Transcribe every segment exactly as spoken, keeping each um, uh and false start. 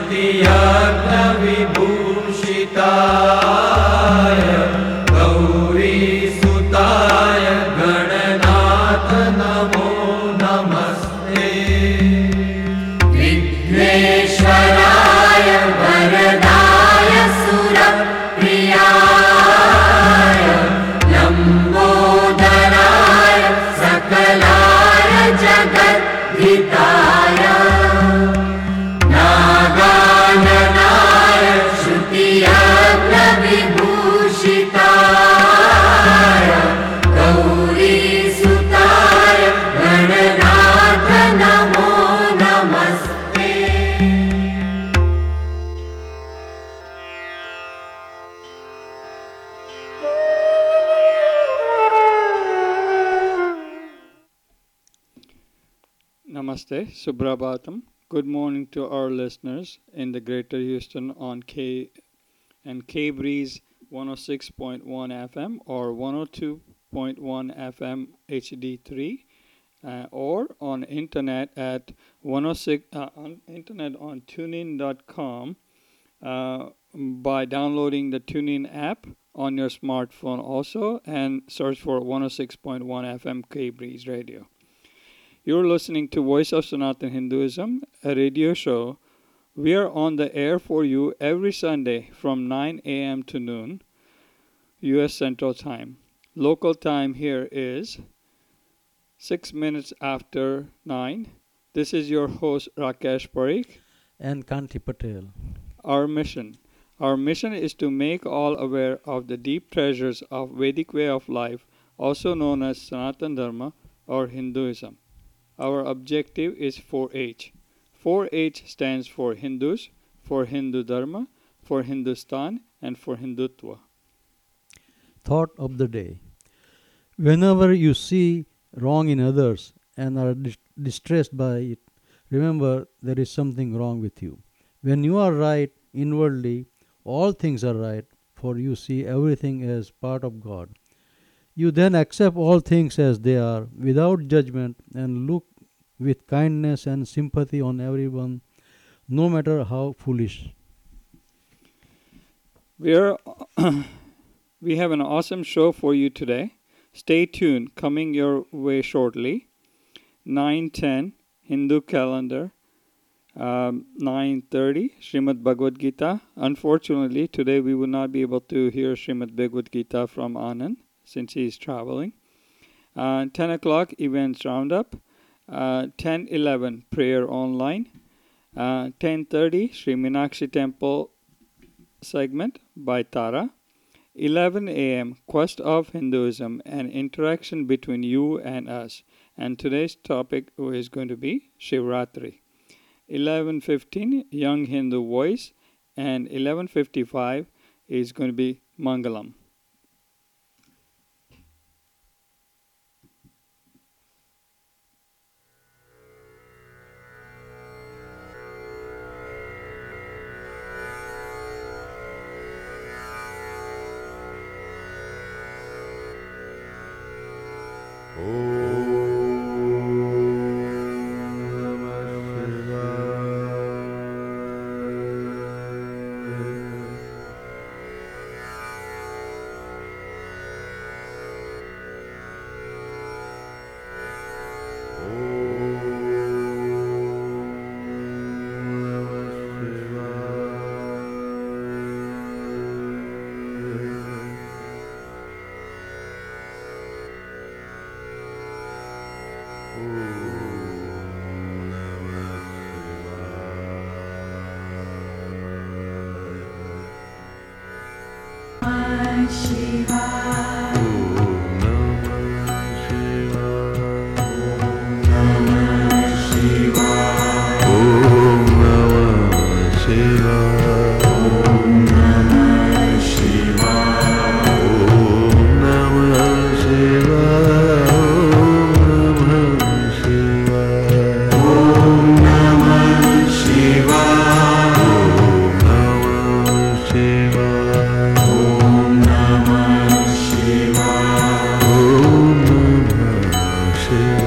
श्रुतियज्ञविभूषिताय गौरीसुताय गणनाथ नमो नमस्ते। विघ्नेश्वराय वरदाय सुरप्रियाय लम्बोदराय सकलाय जगद्धिताय नागाननाय श्रुतियज्ञविभूषिताय गौरीसुताय गणनाथ नमो नमस्ते। Namaste, Suprabhatam. Good morning to our listeners in the Greater Houston on K and K Breeze one oh six point one F M or one oh two point one F M H D three, uh, or on internet at one oh six uh, on internet on tunein dot com uh, by downloading the TuneIn app on your smartphone also, and search for one oh six point one F M K Breeze Radio. You're listening to Voice of Sanatan Hinduism, a radio show. We are on the air for you every Sunday from nine a.m. to noon, U S Central Time. Local time here is six minutes after nine. This is your host, Rakesh Parikh. And Kanti Patel. Our mission. Our mission is to make all aware of the deep treasures of Vedic way of life, also known as Sanatan Dharma or Hinduism. Our objective is four H. four H stands for Hindus, for Hindu Dharma, for Hindustan, and for Hindutva. Thought of the day. Whenever you see wrong in others and are dis- distressed by it, remember there is something wrong with you. When you are right inwardly, all things are right, for you see everything as part of God. You then accept all things as they are, without judgment, and look with kindness and sympathy on everyone, no matter how foolish. We are we have an awesome show for you today. Stay tuned, coming your way shortly. nine ten Hindu calendar, um, nine thirty Srimad Bhagavad Gita. Unfortunately, today we will not be able to hear Srimad Bhagavad Gita from Anand since he is traveling. Uh, ten o'clock events roundup. Uh, ten eleven prayer online. Uh, ten thirty Sri Meenakshi Temple segment by Tara. eleven a.m. Quest of Hinduism, an interaction between you and us. And today's topic is going to be Shivratri. eleven fifteen Young Hindu Voice, and eleven fifty-five is going to be Mangalam.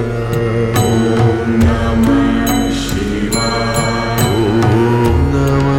Om Namah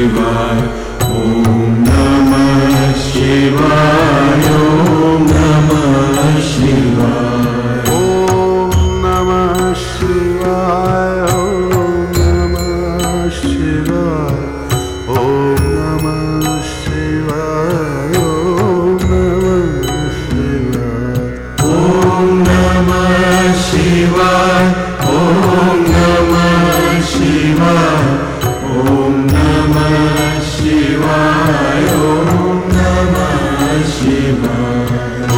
Shivaya. Om Namah Shivaya. Om Namah Shivaya. Om Namah Shivaya. Om Namah Shivaya. Om Namah Shivaya. Om Namah Shivaya. Om Namah Shivaya. Om Namah Shivaya. Om Namah Shivaya. Om Namah Shivaya.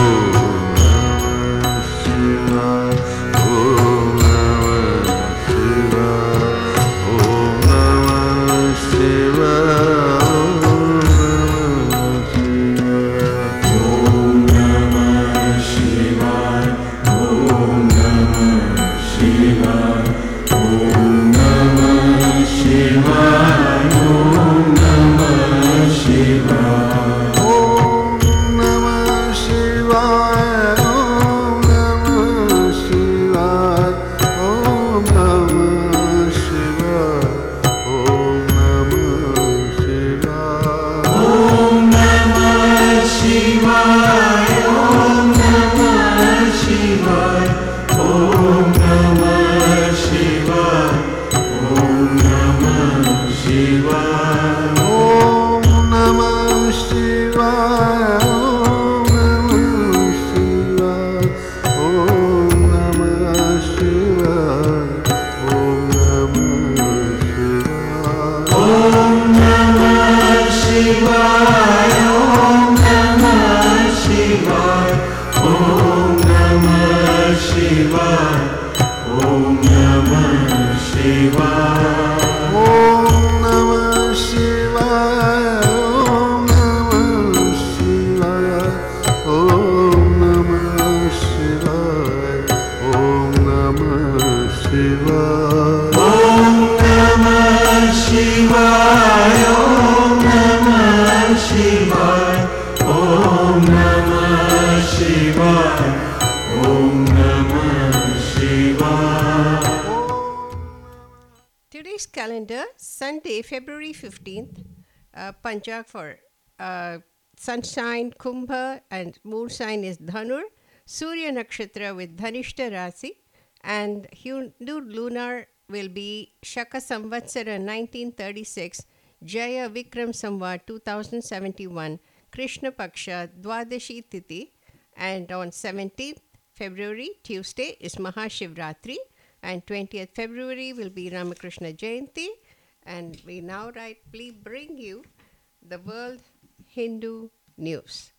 Today's calendar, Sunday, February fifteenth, uh, Panchak for uh, sunshine, Kumbha, and moon sign is Dhanur, Surya Nakshatra with Dhanishta Rasi, and Hindu lunar will be Shaka Samvatsara nineteen thirty-six, Jaya Vikram Samvat two thousand seventy-one, Krishna Paksha Dwadashi Tithi, and on seventeenth February, Tuesday, is Mahashivratri, and twentieth February will be Ramakrishna Jayanti. And we now rightly bring you the World Hindu News.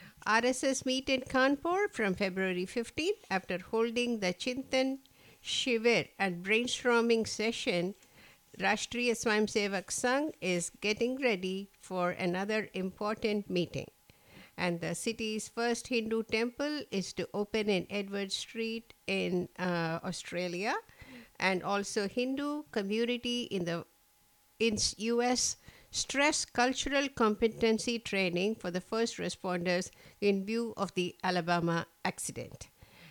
R S S meet in Kanpur from February fifteenth after holding the Chintan Shivir and brainstorming session. Rashtriya Swayamsevak Sangh is getting ready for another important meeting. And the city's first Hindu temple is to open in Edward Street in uh, Australia. And also Hindu community in the in U S stress cultural competency training for the first responders in view of the Alabama accident.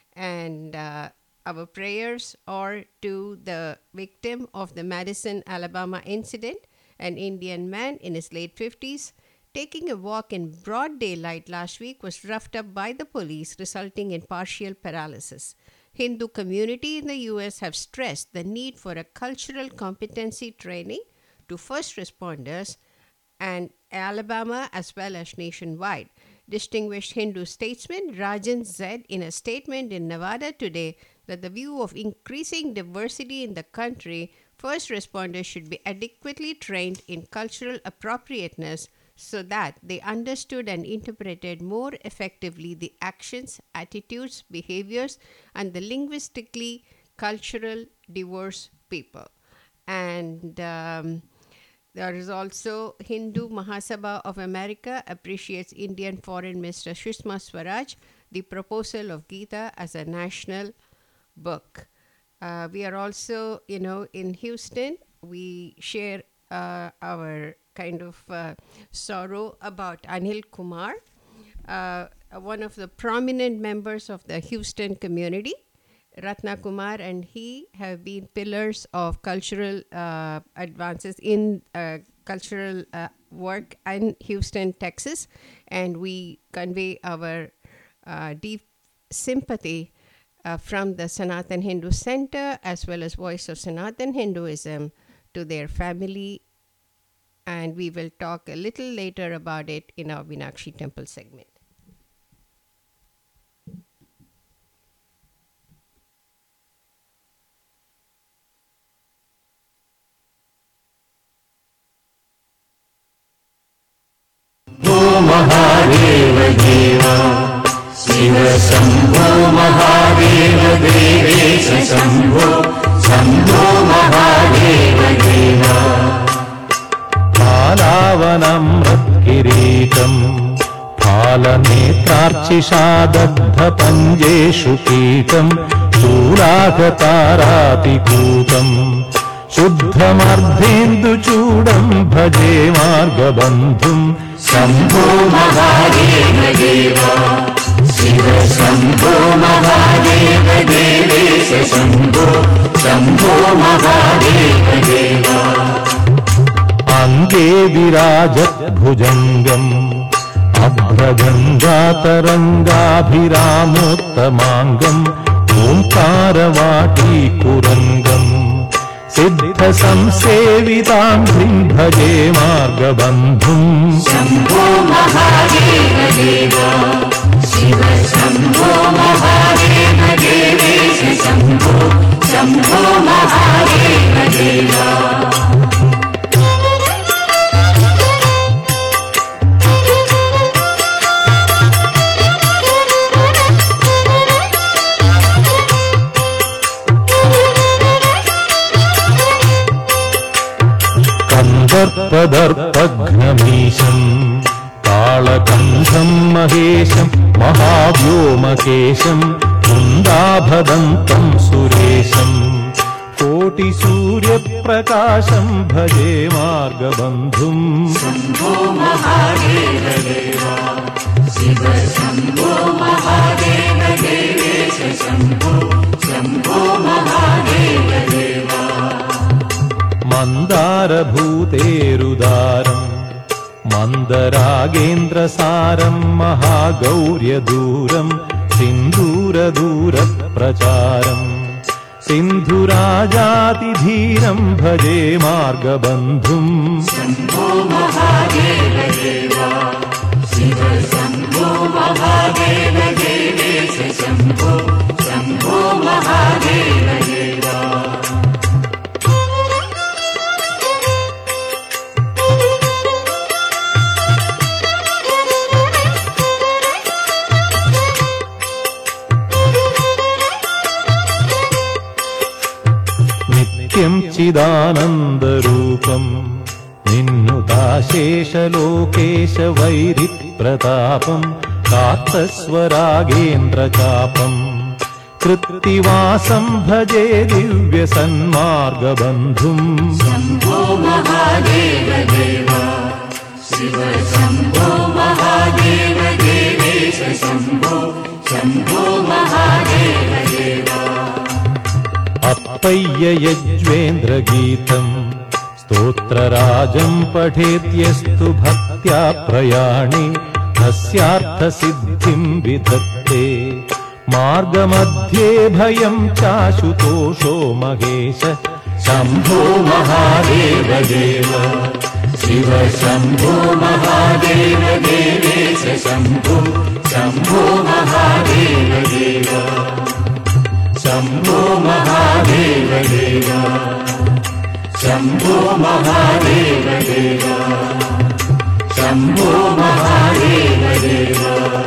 And uh, our prayers are to the victim of the Madison, Alabama incident, an Indian man in his late fifties, taking a walk in broad daylight last week was roughed up by the police, resulting in partial paralysis. Hindu community in the U S have stressed the need for a cultural competency training to first responders and Alabama as well as nationwide. Distinguished Hindu statesman Rajan said in a statement in Nevada today that the view of increasing diversity in the country, first responders should be adequately trained in cultural appropriateness so that they understood and interpreted more effectively the actions, attitudes, behaviors, and the linguistically cultural diverse people. And um, there is also Hindu Mahasabha of America appreciates Indian Foreign Minister Sushma Swaraj, the proposal of Gita as a national book. Uh, we are also, you know, in Houston, we share uh, our kind of uh, sorrow about Anil Kumar, uh, one of the prominent members of the Houston community. Ratna Kumar and he have been pillars of cultural uh, advances in uh, cultural uh, work in Houston, Texas, and we convey our uh, deep sympathy uh, from the Sanatan Hindu Center as well as Voice of Sanatan Hinduism to their family, and we will talk a little later about it in our Meenakshi Temple segment. Shambho Mahadev देव शिव शम्भो महादेव देवेश शम्भो शम्भो महादेव देव फालावनमृत्किरीटम् फालनेत्रार्चिषादग्धपञ्जेषु कीटम् शूलागतारातिकूतम् शुद्धमर्धेन्दुचूडम् भजे मार्गबन्धुम् शम्भो महादेव देव शिव शम्भो महादेव देवेश शम्भो शम्भो महादेव देव अङ्गे विराजद्भुजङ्गम् अभ्रजङ्गातरङ्गाभिरामोत्तमाङ्गम् ओङ्कारवाटीकुरङ्गम् सिद्धसंसेविताङ्घ्रिम् भजे मार्गबन्धुम् शम्भो महादेव देव शिव शम्भो महादेव देवेश शम्भो शम्भो महादेव देव दर्पदर्पघ्नमीशम् ताळकण्ठम् महेशम् महाव्योमकेशम् कुन्दाभदन्तम् सुरेशम् कोटिसूर्यप्रकाशम् भजे मार्गबन्धुम् शम्भो महादेव देव शिव शम्भो महादेव देवेश शम्भो शम्भो महादेव देव मन्दारभूतेरुदारम् मन्दरागेन्द्रसारम् महागौर्यदूरम् सिन्दूरदूरप्रचारम् सिन्धुराजातिधीरम् भजे मार्गबन्धुम् शम्भो महादेव देव शिव शम्भो महादेव देवेश शम्भो शम्भो महादेव देव नित्यम् चिदानन्दरूपम् निन्नुताशेषलोकेश वैरिप्रतापम् कार्तस्वरागेन्द्रचापम् कृत्तिवासम् भजे दिव्यसन्मार्गबन्धुम् शम्भो महादेव देव शिव शम्भो महादेव देवेश शम्भो शम्भो महादेव देव अप्पय्य यज्वेन्द्रगीतम् स्तोत्रराजम् पठेत्यस्तु भक्त्या प्रयाणे तस्यार्थसिद्धिम् विधत्ते मार्गमध्ये भयम् चाशुतोषो महेश शम्भो महादेव देव शिव शम्भो महादेव देवेश शम्भो शम्भो महादेव देव शम्भो महादेव देव शम्भो महादेव देव शम्भो महादेव देव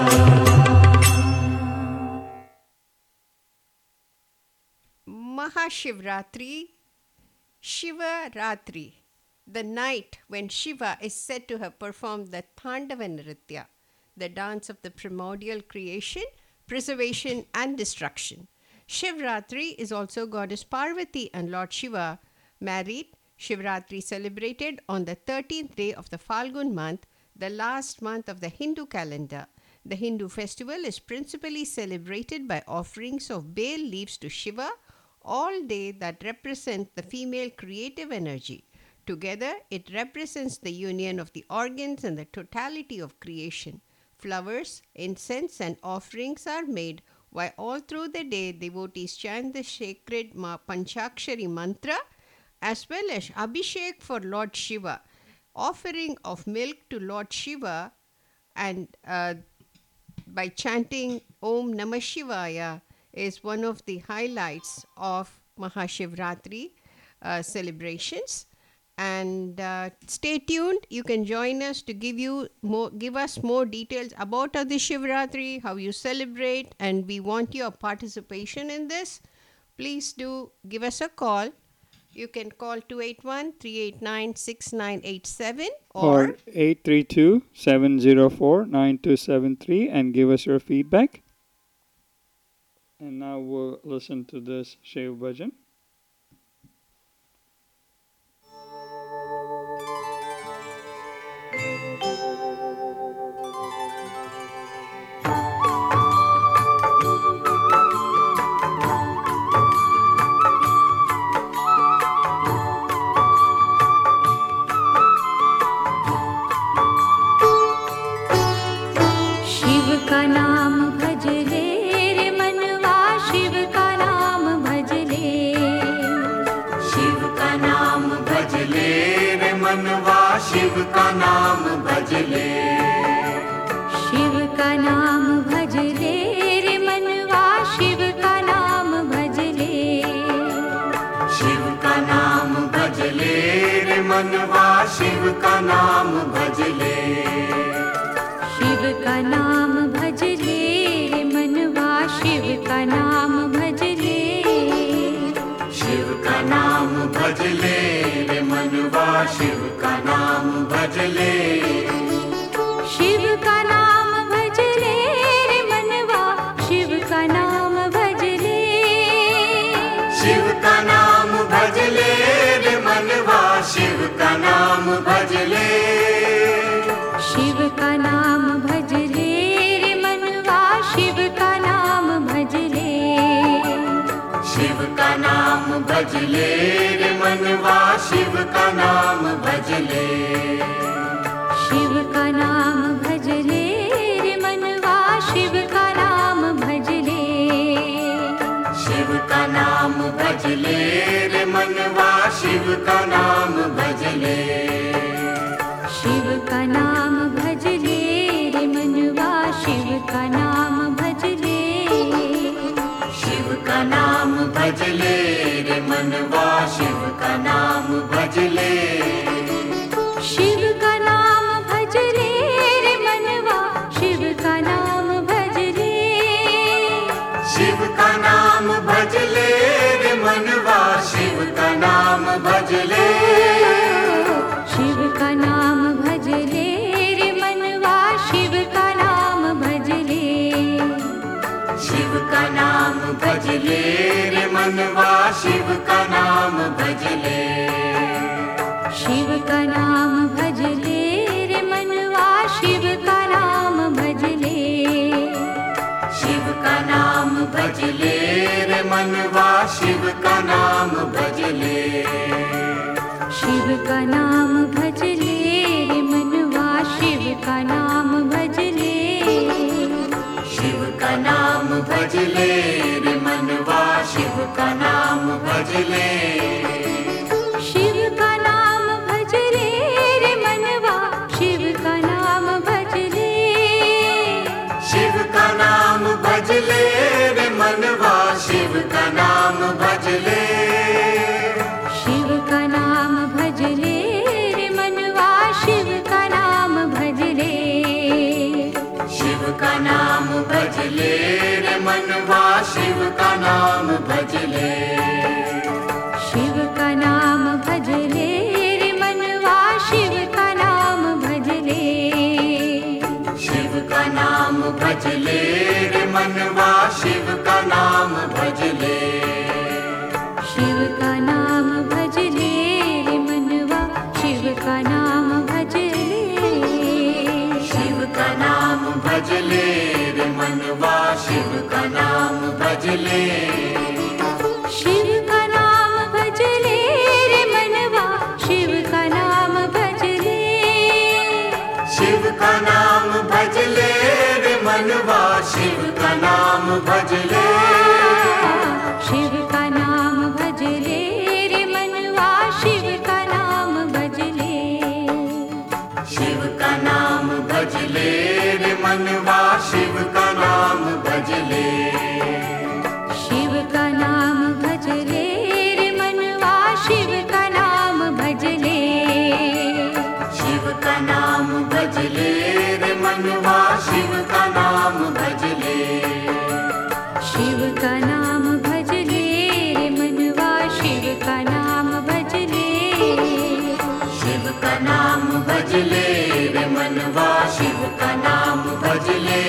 Mahashivratri, Shiva Ratri, the night when Shiva is said to have performed the Thandava Nritya, the dance of the primordial creation, preservation and destruction. Shivratri is also Goddess Parvati and Lord Shiva married. Shivratri celebrated on the thirteenth day of the Falgun month, the last month of the Hindu calendar. The Hindu festival is principally celebrated by offerings of bale leaves to Shiva all day that represent the female creative energy. Together, it represents the union of the organs and the totality of creation. Flowers, incense, and offerings are made, while all through the day devotees chant the sacred ma- Panchakshari mantra, as well as Abhishek for Lord Shiva. Offering of milk to Lord Shiva and uh, by chanting Om Namah Shivaya is one of the highlights of Mahashivratri uh, celebrations. And uh, stay tuned. You can join us to give you more, give us more details about Adi Shivratri, how you celebrate, and we want your participation in this. Please do give us a call. You can call two eight one, three eight nine, six nine eight seven or, or eight three two, seven zero four, nine two seven three and give us your feedback. And now we'll listen to this Shiv Bhajan. Shiv का नाम भज ले, शिव का नाम भज ले रे मनवा, शिव का नाम भज ले, शिव का नाम भज ले रे मनवा, शिव का नाम भज ले, शिव का नाम भज ले रे मनवा, शिव का नाम भज ले, शिव का नाम भज ले रे मनवा, शिव का नाम भज ले, शिव का नाम भज ले रे मनवा, शिव का नाम भज ले, शिव का नाम भज ले रे मनवा, शिव का नाम भज ले, शिव का नाम भज ले रे मनवा, शिव का नाम भज ले, शिव का नाम भज ले रे मनवा, शिव का नाम भज ले, शिव का नाम भज ले रे मनवा, शिव का नाम भज ले, शिव का नाम भज ले रे मनवा, शिव का नाम भज ले, शिव का नाम भज ले रे मनवा, शिव का नाम भज ले, शिव का नाम भज ले रे मनवा, शिव का नाम भज ले, शिव का नाम भज ले रे मनवा, शिव का नाम भज ले, शिव का नाम भज ले रे मनवा, शिव का नाम भज ले, शिव का नाम भज ले रे मनवा, शिव का नाम भज ले, शिव का नाम भज ले रे मनवा, शिव का नाम भज ले, शिव का नाम भज ले रे मनवा, शिव का नाम भज ले, शिव का नाम भज ले रे मनवा, शिव का नाम भज ले, शिव का नाम भज ले रे मनवा, शिव का नाम भज ले, शिव का नाम भज ले रे मनवा, शिव का नाम भज ले, शिव का नाम भज ले रे मनवा, शिव का नाम भज ले, शिव का नाम भज ले रे मनवा, शिव का नाम भज ले, शिव का नाम भज ले रे मनवा, शिव का नाम भज ले, शिव का नाम भज ले रे मनवा, शिव का नाम भज ले, शिव का नाम भज ले रे मनवा, शिव का नाम भज ले, शिव का नाम भज ले रे मनवा, शिव का नाम भज ले, शिव का नाम भज ले रे मनवा, शिव का नाम भज ले, शिव का नाम भज ले रे मनवा, शिव का नाम भज ले, शिव का नाम भज ले रे मनवा, शिव का भज ले, शिव का नाम भज ले रे मनवा, शिव का नाम भज ले। शिव का नाम भज ले रे मनवा, शिव का नाम भज ले, शिव का नाम भज ले रे मनवा, शिव का नाम भज ले। शिव का नाम भज ले रे मनवा, शिव का नाम भज ले, शिव का नाम भज ले रे मनवा, शिव का नाम भज ले। शिव का नाम भज ले रे मनवा, शिव का नाम भज ले,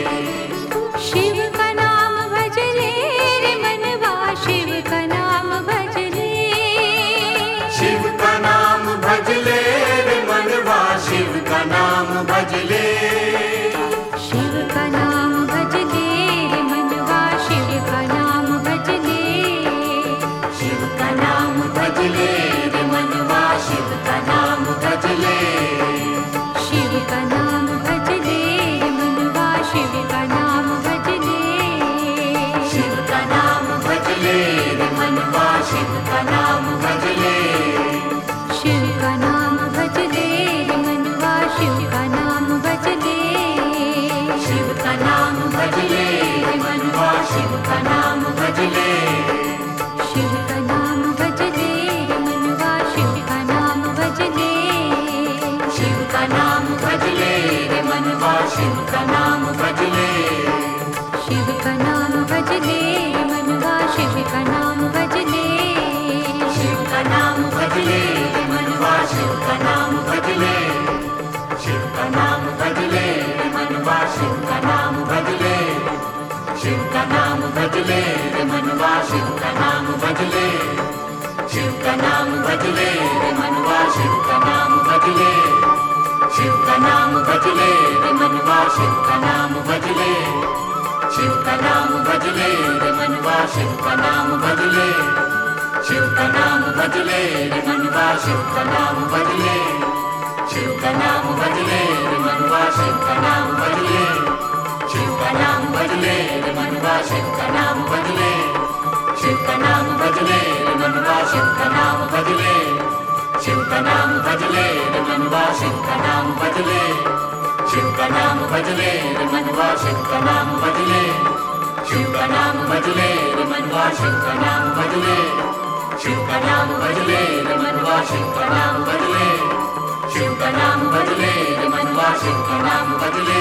शिव का नाम भज ले रे मनवा, शिव का नाम भज ले। शिव का नाम भज ले रे मनवा, शिव का नाम भज ले, शिव का नाम भज ले रे मनवा, शिव का नाम भज ले। शिव का नाम भज ले रे मनवा, शिव का नाम भज ले, शिव का नाम भज ले रे मनवा, शिव का नाम भज ले। शिव का नाम भज ले रे मनवा, शिव का नाम भज ले, शिव का नाम भज ले रे मनवा, शिव का नाम भज ले। शिव का नाम भज ले रे मनवा, शिव का नाम भज ले, शिव का नाम भज ले रे मनवा, शिव का नाम भज ले। शिव का नाम भज ले रे मनवा, शिव का नाम भज ले, शिव का नाम भज ले रे मनवा, शिव का नाम भज ले। शिव का नाम भज ले रे मनवा, शिव का नाम भज ले, शिव का नाम भज ले रे मनवा, शिव का नाम भज ले, शिव का नाम भज ले रे मनवा, शिव का नाम भज ले, शिव का नाम भज ले रे मनवा, शिव का नाम भज ले, शिव का नाम भज ले रे मनवा, शिव का नाम भज ले, शिव का नाम भज ले रे मनवा, शिव का नाम भज ले, शिव का नाम भज ले रे मनवा, शिव का नाम भज ले, शिव का नाम भज ले रे मनवा, शिव का नाम भज ले, शिव का नाम भज ले रे मनवा, शिव का नाम भज ले, शिव का नाम भज ले रे मनवा, शिव का नाम भज ले, शिव का नाम भज ले रे मनवा, शिव का नाम भज ले, शिव का नाम भज ले रे मनवा, शिव का नाम भज ले, शिव का नाम भज ले रे मनवा, शिव का नाम भज ले, शिव का नाम भज ले रे मनवा, शिव का नाम भज ले, शिव का नाम भज ले रे मनवा, शिव का नाम भज ले।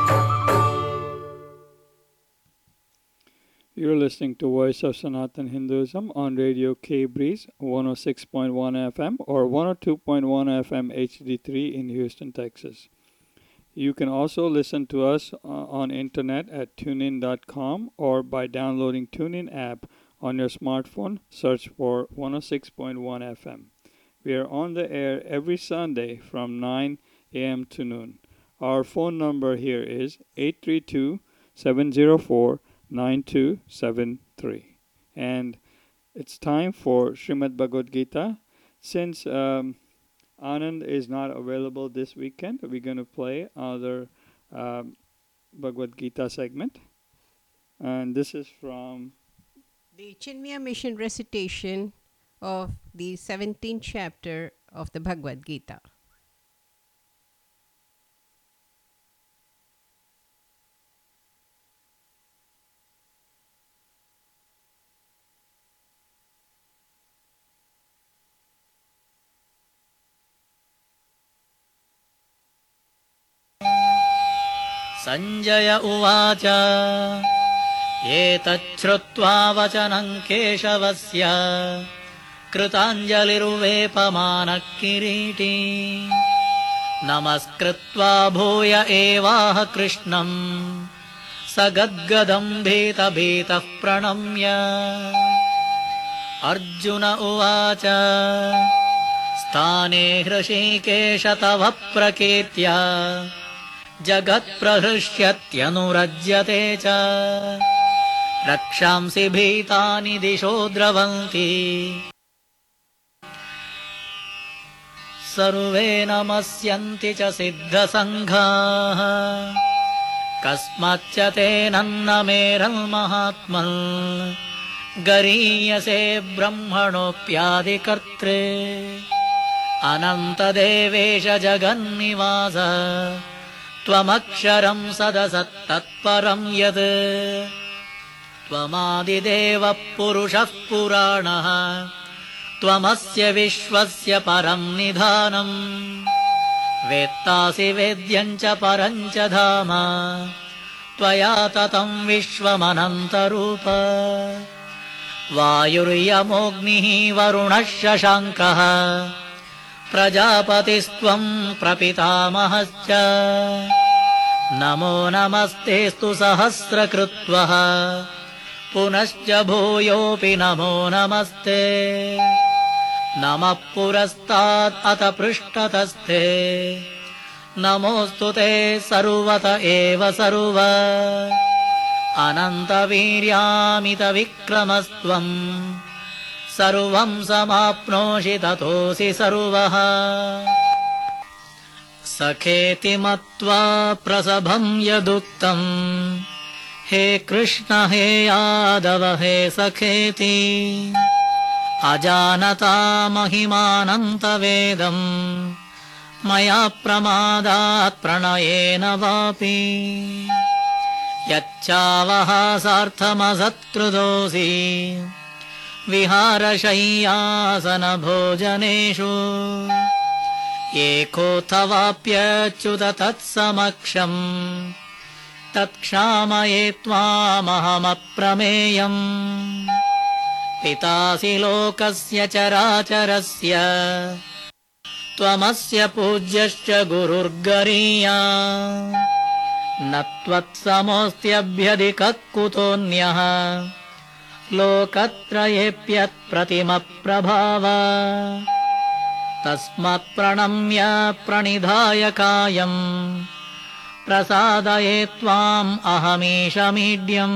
You're listening to Voice of Sanatan Hinduism on Radio K Breeze one oh six point one F M or one oh two point one F M H D three in Houston, Texas. You can also listen to us uh, on internet at tunein dot com or by downloading TuneIn app on your smartphone. Search for one oh six point one F M. We are on the air every Sunday from nine a m to noon. Our phone number here is eight three two, seven zero four, nine two seven three. And it's time for Srimad Bhagavad Gita. Since um, Anand is not available this weekend, we're going to play another um, Bhagavad Gita segment. And this is from the Chinmaya Mission recitation of the seventeenth chapter of the Bhagavad Gita. Sanjay उवाच एतच्छ्रुत्वा वचनं केशवस्य कृताञ्जलिर्वेपमानः किरीटी नमस्कृत्वा भूय एवाह कृष्णम् स गद्गदं भीतभीतः प्रणम्य अर्जुन उवाच स्थाने हृषीकेश तव प्रकीर्त्या जगत्प्रहृष्यत्यनुरज्यते च रक्षांसि भीतानि दिशो द्रवन्ति सर्वे नमस्यन्ति च सिद्धसङ्घाः कस्माच्च तेनन्नमेरन्महात्मन् गरीयसे ब्रह्मणोऽप्यादिकर्त्रे अनन्तदेवेश जगन्निवास त्वमक्षरं सदसत्तत्परं यत् त्वमादिदेवः पुरुषः पुराणः त्वमस्य विश्वस्य परं निधानम् वेत्तासि वेद्यं च परं च धाम त्वया ततं विश्वमनन्तरूप वायुर्यमोऽग्निः वरुणः शशाङ्कः प्रजापतिस्त्वं प्रपितामहश्च नमो नमस्तेऽस्तु सहस्रकृत्वः पुनश्च भूयोऽपि नमो नमस्ते नमः पुरस्तात् अथ पृष्ठतस्ते नमोऽस्तु ते सर्वत एव सर्व अनन्तवीर्यामितविक्रमस्त्वं सर्वं समाप्नोषि ततोऽसि सर्वः सखेति मत्वा प्रसभं यदुक्तम् हे कृष्ण हे यादव हे सखेति अजानता महिमानन्तवेदम् मया प्रमादात् प्रणयेन वापि यच्चावहासार्थमसत्कृतोऽसि विहारशय्यासनभोजनेषु एकोऽथवाप्यच्युत तत्समक्षम् तत्क्षामये त्वामहमप्रमेयम् पितासि लोकस्य चराचरस्य त्वमस्य पूज्यश्च गुरुर्गरीया न त्वत्समोऽस्त्यभ्यधिकः कुतोऽन्यः लोकत्रयेऽप्यत्प्रतिमप्रभाव तस्मात् प्रणम्य प्रणिधाय कायम् प्रसादये त्वाम् अहमीशमीड्यम्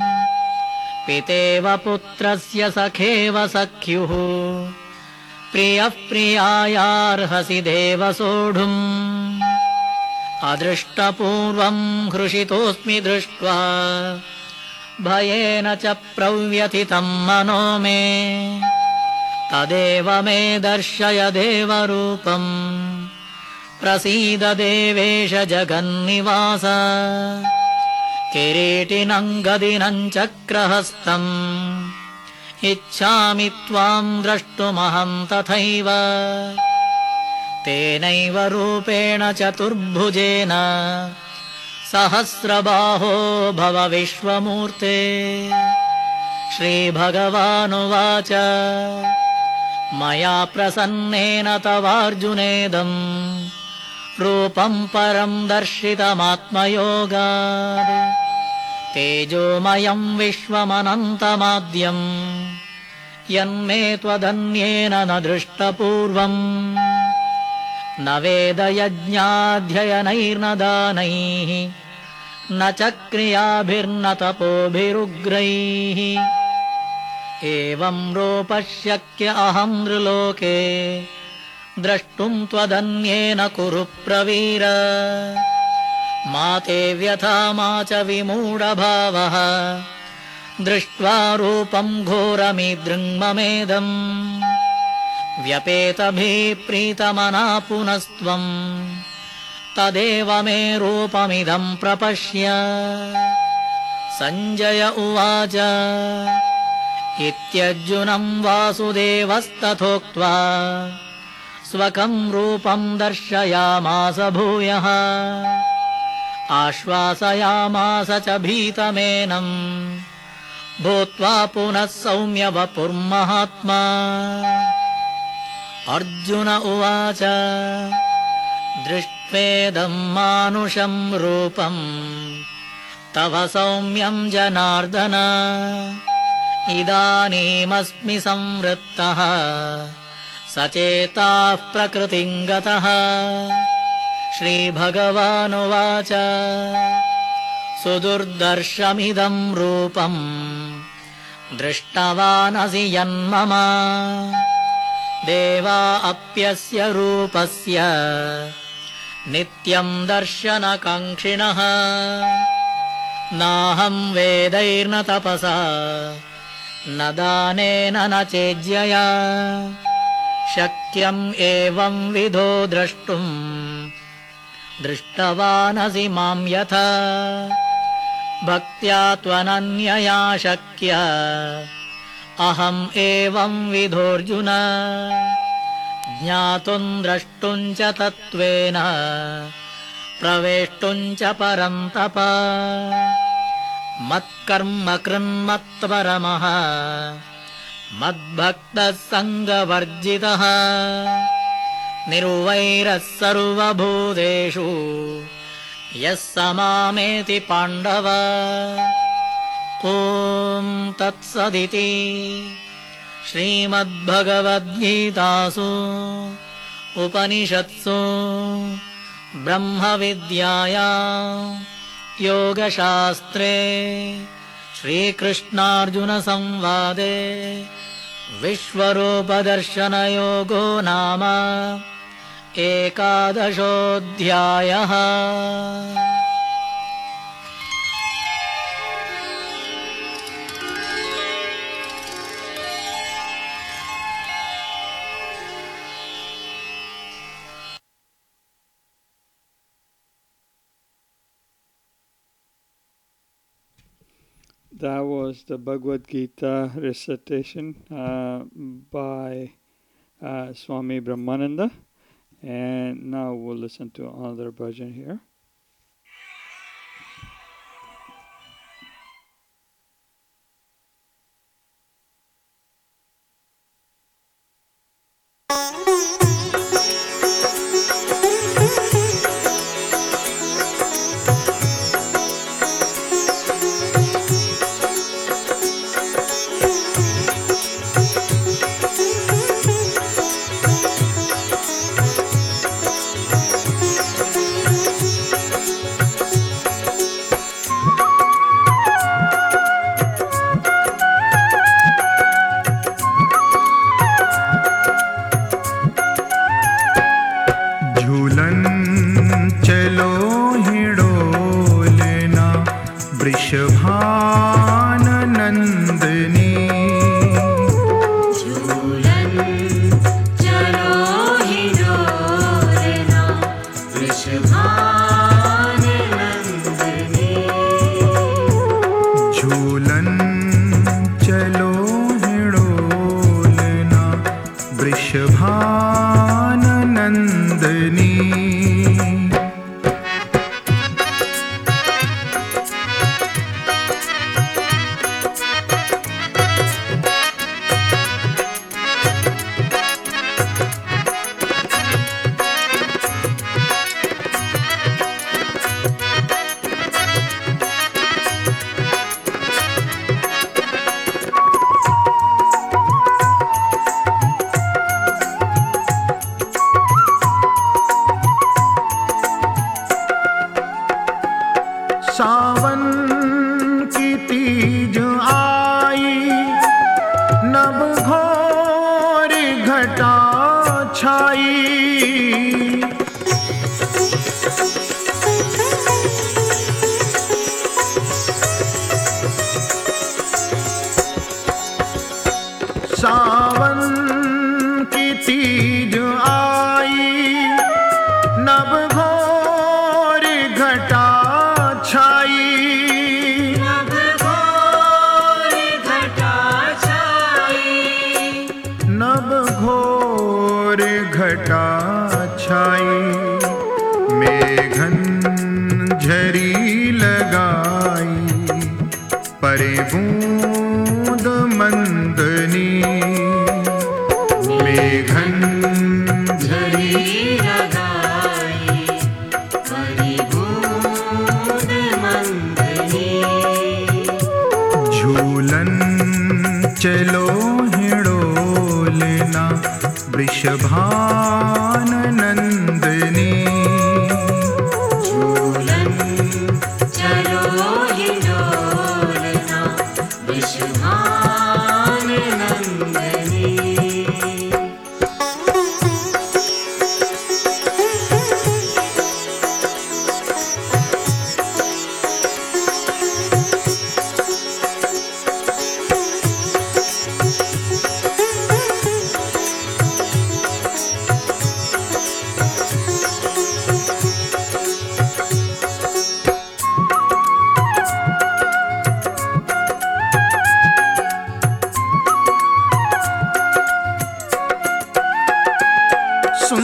पितेव पुत्रस्य सखेव सख्युः प्रियः प्रियायार्हसि देव सोढुम् अदृष्टपूर्वम् हृषितोऽस्मि दृष्ट्वा भयेन च प्रव्यथितम् मनो मे तदेव मे दर्शय देवरूपम् प्रसीद देवेश जगन्निवास किरीटिनं गदिनं चक्रहस्तम् इच्छामि त्वाम् द्रष्टुमहं तथैव तेनैव रूपेण चतुर्भुजेन सहस्रबाहो भव विश्वमूर्ते श्रीभगवानुवाच मया प्रसन्नेन तवार्जुनेदम् रूपं परं दर्शितमात्मयोगात् तेजोमयं विश्वमनन्तमाद्यम् यन्मे त्वदन्येन न दृष्टपूर्वम् न वेदयज्ञाध्ययनैर्न दानैः न च क्रियाभिर्न तपोभिरुग्रैः एवं रूपशक्य अहं नृलोके द्रष्टुं त्वदन्येन कुरु प्रवीर मा ते व्यथा मा च विमूढभावः दृष्ट्वा रूपं घोरमिदृङ्ममेदम् व्यपेतभिप्रीतमना पुनस्त्वम् तदेव मे रूपमिदं प्रपश्य सञ्जय उवाच इत्यर्जुनं वासुदेवस्तथोक्त्वा स्वकं रूपं दर्शयामास भूयः आश्वासयामास च भीतमेनं भूत्वा पुनः सौम्य वपुर्महात्मा अर्जुन उवाच दृष्ट्वेदं मानुषं रूपं तव सौम्यं जनार्दन इदानीमस्मि संवृत्तः सचेताः प्रकृतिं गतः श्रीभगवानुवाच सुदुर्दर्शमिदं रूपं दृष्टवानसि यन्मम देवा अप्यस्य रूपस्य नित्यं दर्शनकाङ्क्षिणः नाहं वेदैर्न तपसा न दानेन न चेज्यया शक्यम् एवं विधो द्रष्टुम् दृष्टवानसि मां यथा भक्त्या त्वनन्यया शक्य अहम् एवं विधोऽर्जुन ज्ञातुं द्रष्टुं च तत्त्वेन प्रवेष्टुं च परन्तप मत्कर्म कृन्मत्परमः मद्भक्तः सङ्गवर्जितः निर्वैरः सर्वभूतेषु यः स मामेति पाण्डव ॐ तत्सदिति श्रीमद्भगवद्गीतासु उपनिषत्सु ब्रह्मविद्यायां योगशास्त्रे श्रीकृष्णार्जुनसंवादे विश्वरूपदर्शनयोगो नाम एकादशोऽध्यायः। That was the Bhagavad Gita recitation uh, by uh, Swami Brahmananda. And now we'll listen to another bhajan here. घटा छाई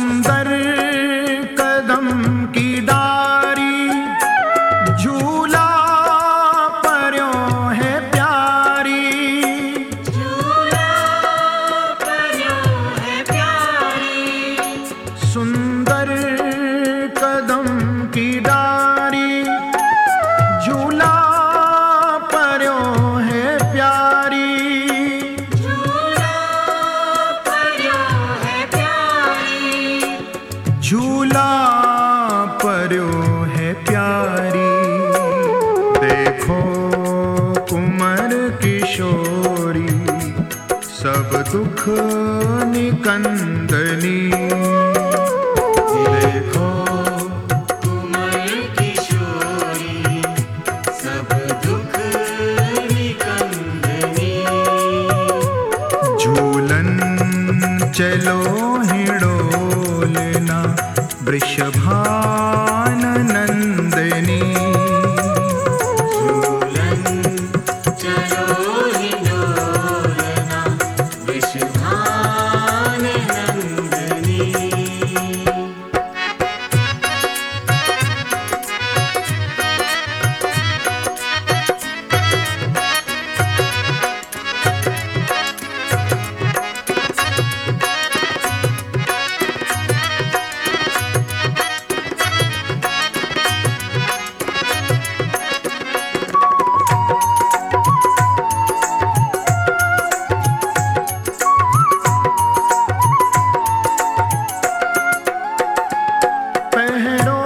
सुंदर कदम की डारी झूला पर्यो है प्यारी झूला पर्यो है प्यारी सुंदर कदम की डारी झूला पर्यो है प्यारी झूला पर्यो है प्यारी झूला पर्यो है प्यारी देखो कुंवर किशोरी सब दुख निकंदनी देखो कुंवर किशोरी सब दुख निकंदनी झूलन चलो हिडोलना वृषभान नंदनी झूलन चलो हिंडोलना विषभान नंदनी पहरो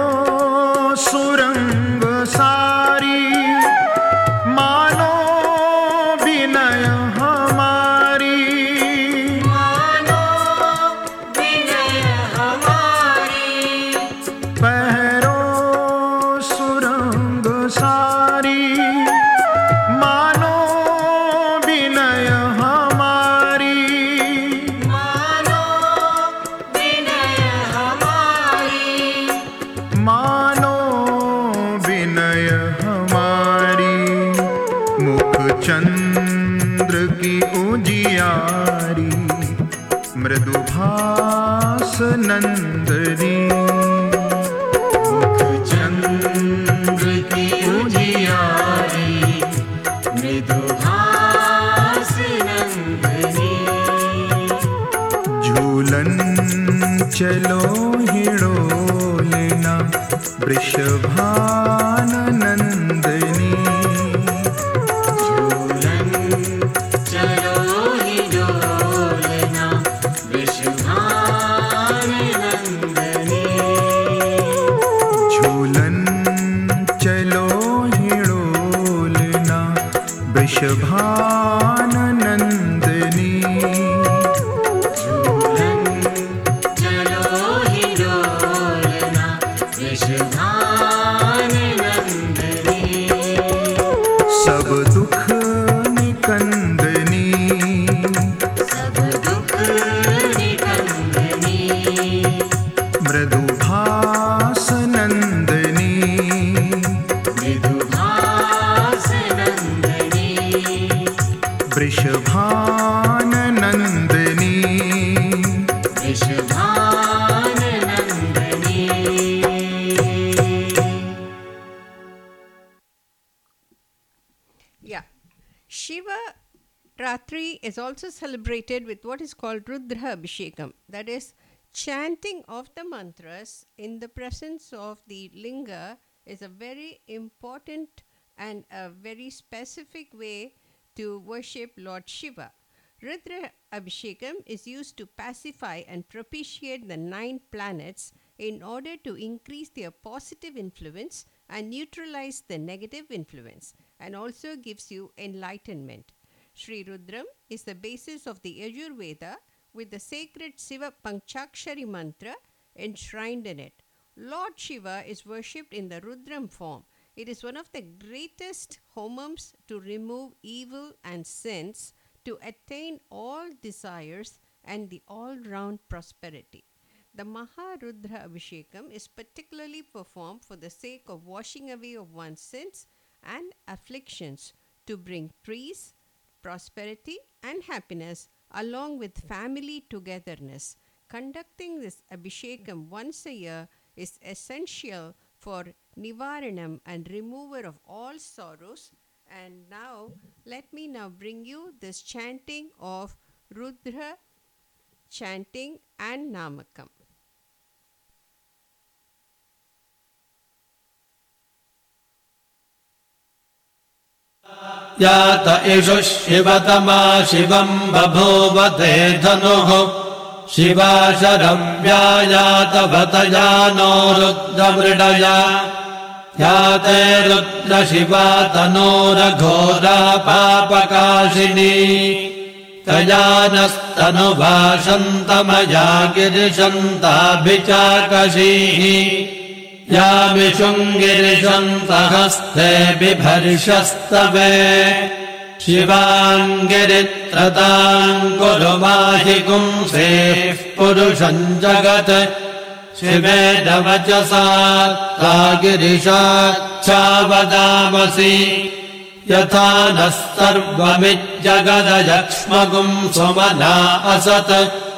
सुरंग सारी मानो विनय हमारी मानो विनय हमारी पहरो सुरंग सारी मानो विनय हमारी मानो विनय हमारी मानो विनय हमारी मुख चंद्र की उजियारी मृदुभास नंदनी मुख चंद्र की उजियारी मृदुभास नंदनी झूलन चलो हिडोलना वृषभान नंदनी झूलन चलो हिडोलना विषभान नंदनी झूलन चलो हिडोलना वृषभान नंदनी झूलन चलो हिडोलना विषभान नंदनी सब दुख निकंदनी सब दुख निकंदनी मृदुभास Nandini मृदुभास Nandini Vrishbhan Nandini विषभान Nandini Yeah. Shiva Ratri is also celebrated with what is called Rudra Abhishekam, that is, chanting of the mantras in the presence of the linga is a very important and a very specific way to worship Lord Shiva. Rudra Abhishekam is used to pacify and propitiate the nine planets in order to increase their positive influence and neutralize the negative influence, and also gives you enlightenment. Sri Rudram is the basis of the Yajurveda with the sacred Shiva Panchakshari mantra enshrined in it. Lord Shiva is worshipped in the Rudram form. It is one of the greatest homams to remove evil and sins, to attain all desires and the all-round prosperity. The Maharudra Abhishekam is particularly performed for the sake of washing away of one's sins and afflictions, to bring peace, prosperity and happiness along with family togetherness. conducting this Abhishekam once a year is essential for Nivaranam and remover of all sorrows. And now, let me now bring you this chanting of Rudra chanting and Namakam. यात इषु शिवतमा शिवम् बभूवते धनुः Shiva शरव्यायातवतया no रुद्रमृडया याते रुद्रशिवा तनोरघोरा पापकाशिनी तया नस्तनुभाषन्तमया गिरिशन्ताभिचाकशीः यामिषुङ्गिरिशन्तहस्ते बिभर्षस्तवे शिवाङ्गिरित्रताम् कुरु माहि पुंसेः पुरुषम् जगत् शिवेदवचसा ता गिरिशाच्छावदामसि यथा नः सर्वमिज्जगदयक्ष्मगुम् सुमना असत्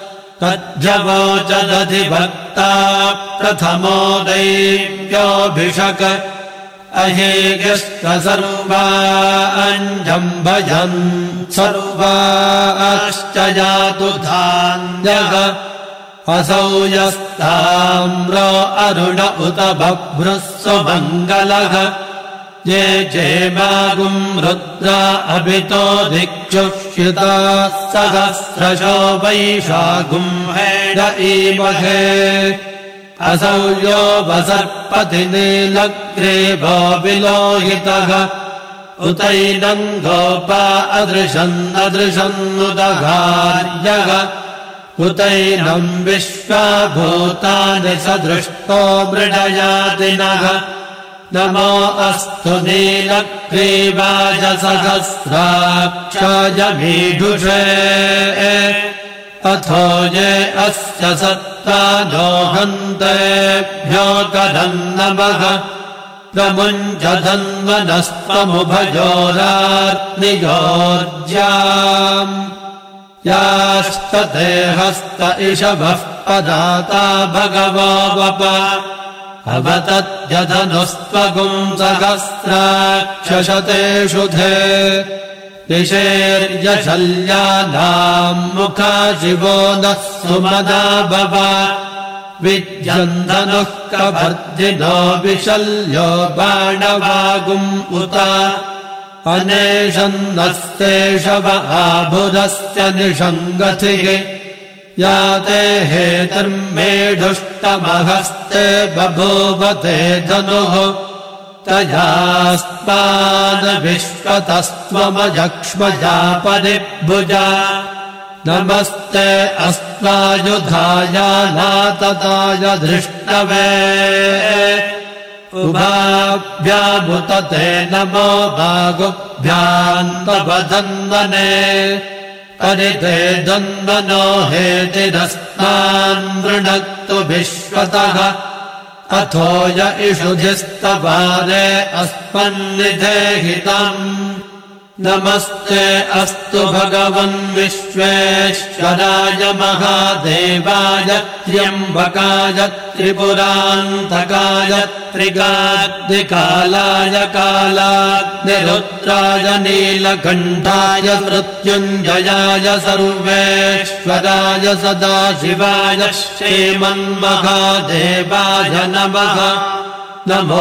तज्जवोचदधिभक्ता प्रथमो दैव्योऽभिषक अहेयश्च सर्वाञ्जम् भजन् सर्वाश्च यातु धान्यः असौ यस्ताम्रो अरुण उत बभ्रुः सुमङ्गलः ये चेमागुम् रुद्रा अभितो दिक्षुष्यिताः सहस्रशो वैशागुम् हेड ईमहे असौ यो वसर्पति नीलग्रीवो विलोहितः उतैनम् गोपा अदृशन्नदृशन्नुदघार्यः उतैनम् विश्वा भूतानि सदृष्टो मृडयातिनः नमो अस्तु नीलग्रीवाय सहस्राक्षाय मीढुषे अथो ये अस्य सत्त्वानो हन्तेभ्यो करम् नमः प्रमुञ्चधन्वनस्तमुभयोरार्नियोर्ज्याम् याश्च ते हस्त इषवः पदाता भगवो वप अवतत्यधनुस्त्वगुम् सहस्राक्षशतेषु धे दिशेर्यशल्यानाम् मुखा शिवो नः सुमदा भव विद्यन्धनुः कभर्जिनो विशल्यो बाणवागुम् उत अनेशन्नस्तेषव आभुरस्य निषङ्गतिः याते हेतर्मेढुष्टमहस्ते बभूवते धनुः तयास्मानविश्वतस्त्वमजक्ष्मजा परिभुजा नमस्ते अस्त्वायुधाय नातताय धृष्टवे उभाभ्यामुतते नमो भागुभ्याम् तव धन्वने परिते धन्वनो हेतिरस्तान् वृणक्तु विश्वतः अथो य इषुधिस्तवारे अस्मन्निधेहितम् नमस्ते अस्तु भगवन् विश्वेश्वराय महादेवाय त्र्यम्बकाय त्रिपुरान्तकाय त्रिगाग्निकालाय कालाग्निरुद्राय नीलकण्ठाय मृत्युञ्जयाय सर्वेश्वराय सदाशिवाय श्रीमन्महादेवाय नमः नमो.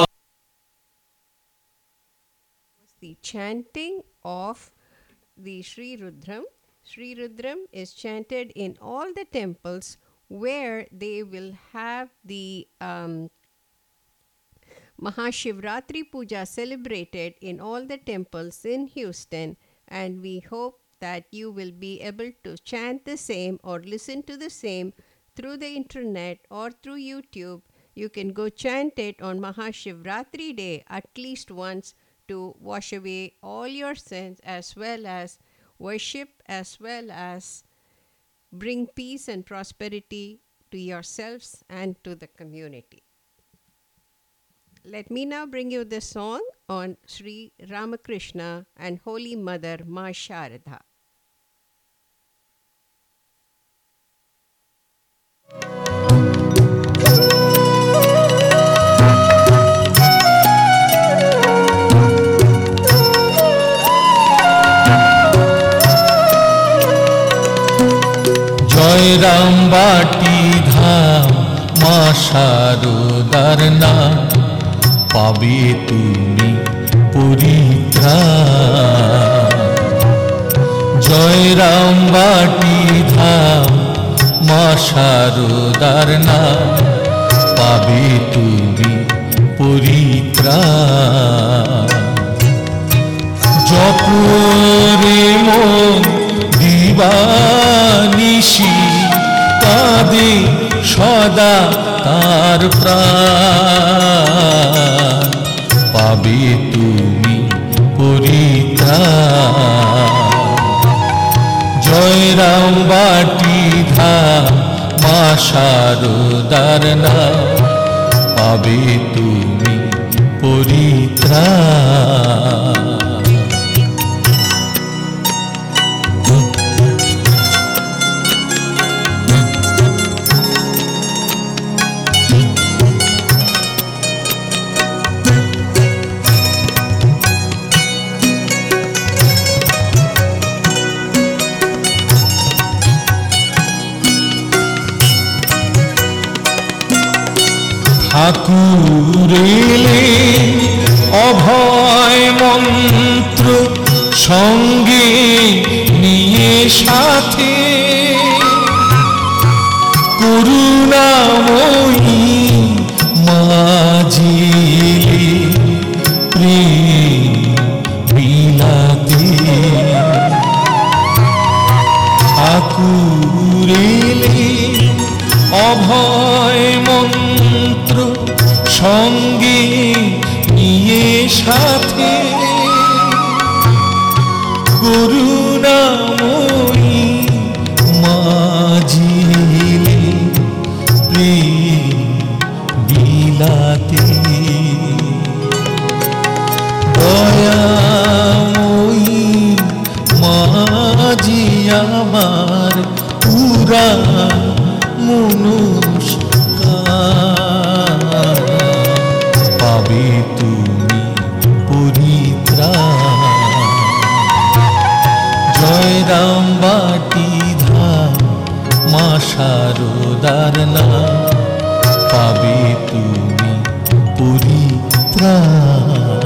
The chanting of the Sri Rudram. Sri Rudram is chanted in all the temples where they will have the um, Mahashivratri Puja celebrated in all the temples in Houston, and we hope that you will be able to chant the same or listen to the same through the internet or through YouTube. You can go chant it on Mahashivratri day at least once to wash away all your sins, as well as worship, as well as bring peace and prosperity to yourselves and to the community. Let me now bring you the song on Sri Ramakrishna and Holy Mother Ma Sharada. রামবাটি ধাম মা শারদার নাম পাবে তুমি পরিত্রাণ। জয় রামবাটি ধাম মা শারদার নাম পাবে তুমি পরিত্রাণ। জপরে মন দিবানিশি কাঁদে সদা তার প্রাণ পাবে তুমি পরিত্রাণ। জয় রামবাটি ধাম মা শারদার নাম পাবে তুমি পরিত্রাণ। ঠাকুরেলে অভয় মন্ত্র সঙ্গে নিয়ে সাথে করুণাময়ী মাঝিলে প্রেম বিলাতে। ঠাকুরেলে অভয় মন্ত্র সঙ্গে নিয়ে সাথে করুণাময়ী মাঝিলে প্রেম বিলাতে। দয়াময়ী মাঝি আমার পুরা মনুষ্কার পাবে তুমি পরিত্রাণ। জয় রামবাটি ধাম মা শারদার নাম পাবে তুমি পরিত্রাণ।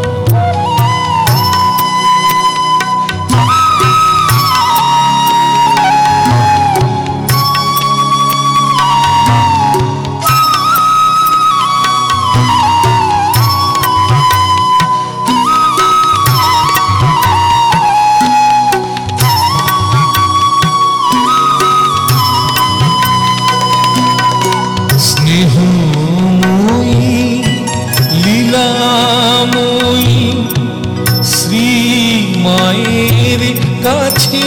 কাছে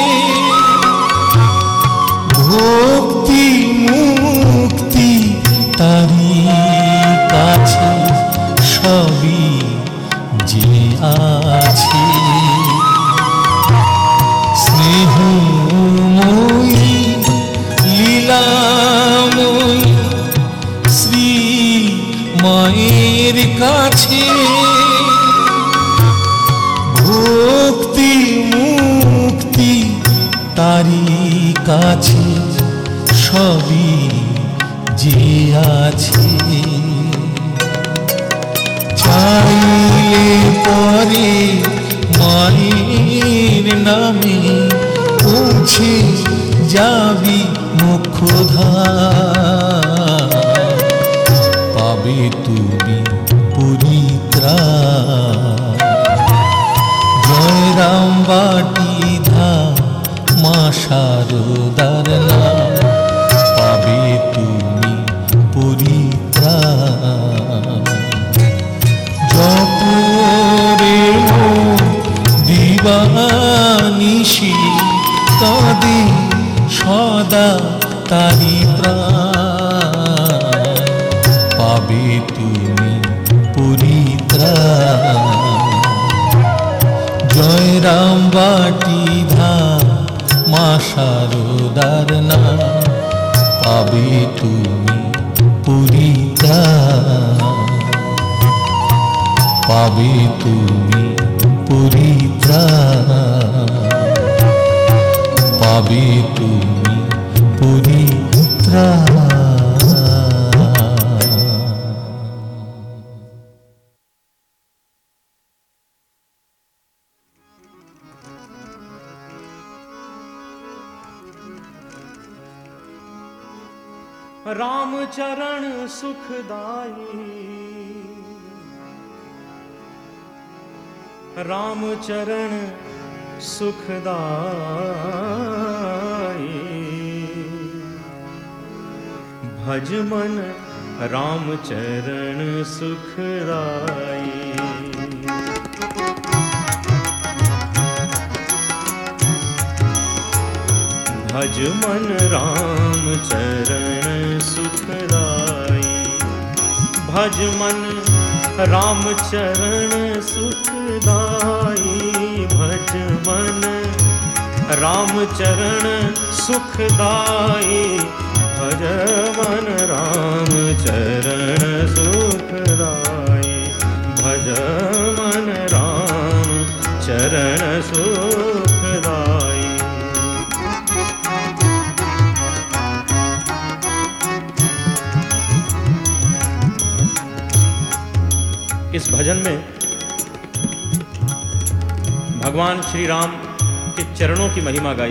ভক্তি মুক্তি তারি কাছে সবই যে আছে। স্নেহময়ী লীলাময়ী শ্রী মায়ের কাছে ভক্তি মুক্তি তারি কাছে সবই যে আছে। চাইলে পরে মায়ের নামে পৌঁছে যাবি মোক্ষধাম পাবে তুমি পরিত্রাণ। জয় রামবাটি ধাম মা শারদার নাম পাবে তুমি পরিত্রাণ। জপরে দিবানিশি কাঁদে সদা তারি প্রাণ পাবে তুমি পরিত্রাণ। জয় রামবাটি ধাম মা শারদার নাম পাবে তুমি পরিত্রাণ পাবে তুমি পরিত্রাণ পাবে তুমি পরিত্রাণ। राम चरण सुखदाई, राम चरण सुखदाई। भज मन राम चरण सुखदाई। भज मन राम चरण सुखदाई। भज मन राम चरण सुखदाई। भज मन राम चरण सुखदाई। भज मन राम चरण सुखदाई। भज मन राम चरण सुखदाई। इस भजन में भगवान श्री राम के चरणों की महिमा गाई।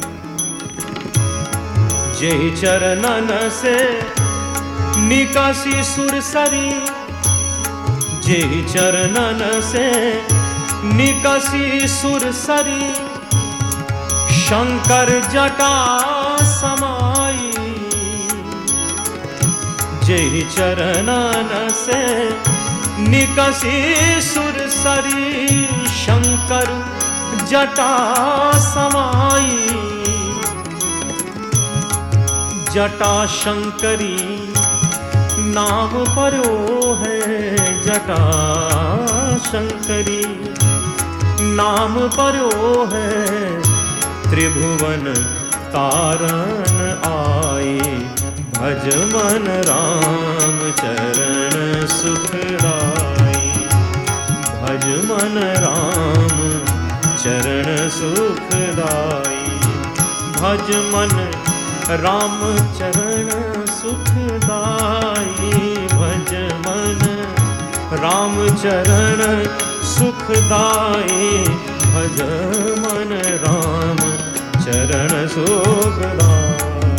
जेहि चरणन से निकासी सुरसरी। जेहि चरणन से निकासी सुरसरी। शंकर जटा समाई। जेहि चरणन से निकसी सुरसरी। शंकर जटा समाई। जटा शंकरी नाम परो है। जटा शंकरी नाम परो है। त्रिभुवन तारण आई। भज मन राम चरण सुखदाई। भज मन राम चरण सुखदाई। भज मन राम चरण सुखदाई। भज मन राम चरण सुखदाई। भज मन राम चरण सुखदाई।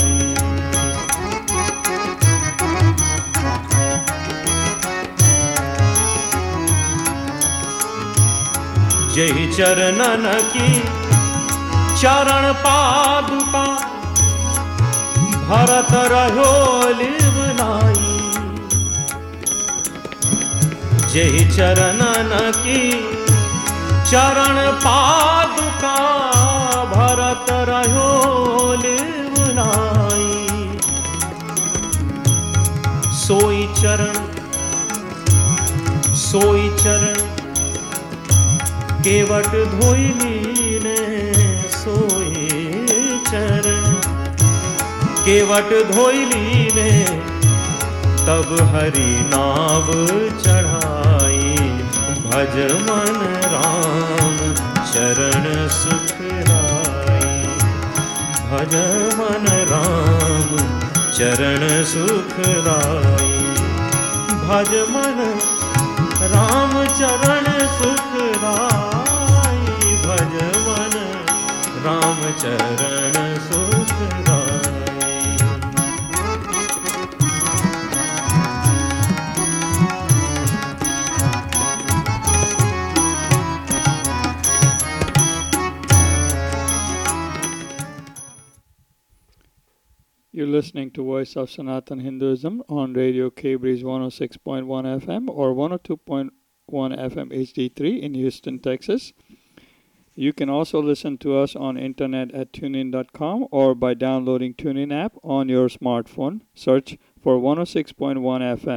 जेहि चरणन की चरण पादुका। भरत रहो लिवलाई। जेहि चरणन की चरण पादुका। भरत रहो लिवलाई। सोई चरण सोई चरण केवट धोइली ने। सोई चरण केवट धोइली ने। तब हरि नाव चढ़ाई। भज मन राम चरण सुखदाई। भज मन राम चरण सुखदाई। भज मन राम चरण सुखदाई। भज मन राम चरण सुखदाई। You're listening to Voice of Sanatan Hinduism on Radio K-Breeze one oh six point one F M or one oh two point one F M H D three in Houston, Texas. You can also listen to us on internet at tunein dot com or by downloading TuneIn app on your smartphone. Search for one oh six point one F M.